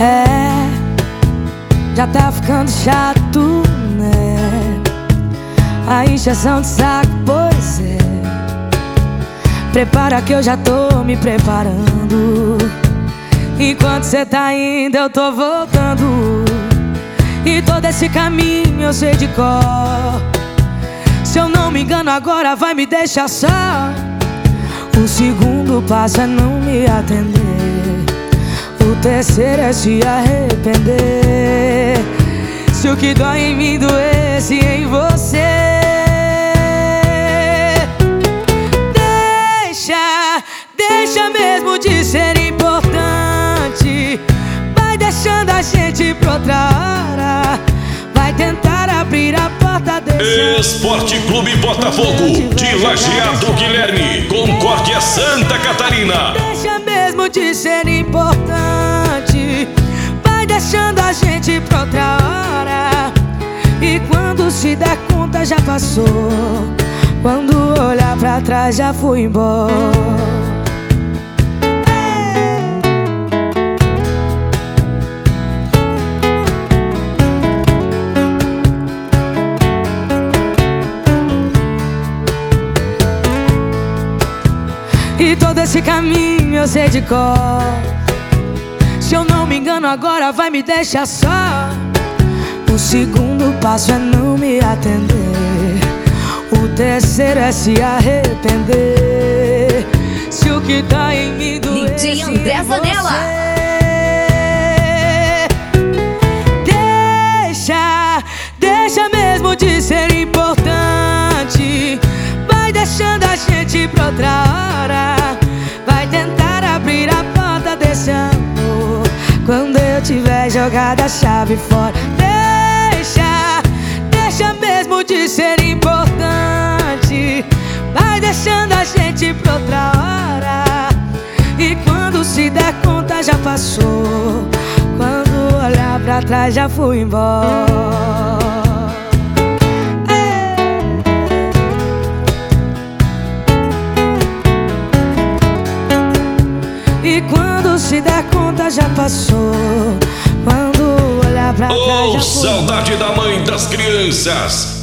É, já tá ficando chato, né? A encheção de saco, pois é. Prepara que eu já tô me preparando. Enquanto cê tá indo eu tô voltando. E todo esse caminho eu sei de cor. Se eu não me engano agora vai me deixar só. O segundo passo é não me atender. O terceiro é se arrepender. Se o que dói em mim doesse em você. Deixa mesmo de ser importante. Vai deixando a gente pra outra hora. Vai tentar abrir a porta desse Esporte Clube Botafogo de Lajeado, Guilherme, Concórdia, Santa Catarina. Deixa mesmo de ser importante. Vai deixando a gente pra outra hora. E quando se der conta já passou. Quando olhar pra trás já fui embora. E todo esse caminho eu sei de cor. Se eu não me engano agora vai me deixar só. O segundo passo é não me atender. O terceiro é se arrepender. Se o que tá em mim doer DJ André Zanella. Deixa mesmo de ser importante. Vai deixando a gente pra outra hora. Vai tentar abrir a porta desse amor. Quando eu tiver jogado a chave fora. Deixa mesmo de ser importante. Vai deixando a gente pra outra hora. E quando se der conta já passou. Quando olhar pra trás já fui embora. E quando se der conta já passou. Quando olhar pra trás já fui embora. Saudade da mãe das crianças.